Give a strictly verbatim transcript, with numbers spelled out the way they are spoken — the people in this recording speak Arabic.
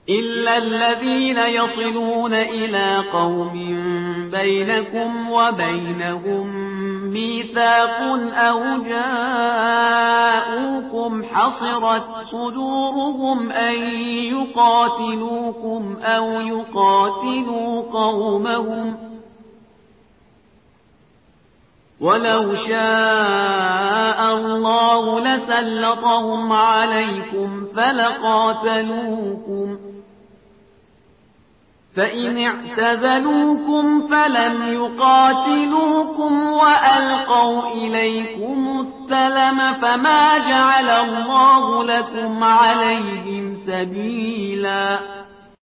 إلا الذين يصلون إلى قوم بينكم وبينهم ميثاق أو جاءوكم حصرت صدورهم أن يقاتلوكم أو يقاتلوا قومهم ولو شاء الله لسلطهم عليكم فلقاتلوكم فإن اعتزلوكم فلم يقاتلوكم وألقوا إليكم السلم فما جعل الله لكم عليهم سبيلا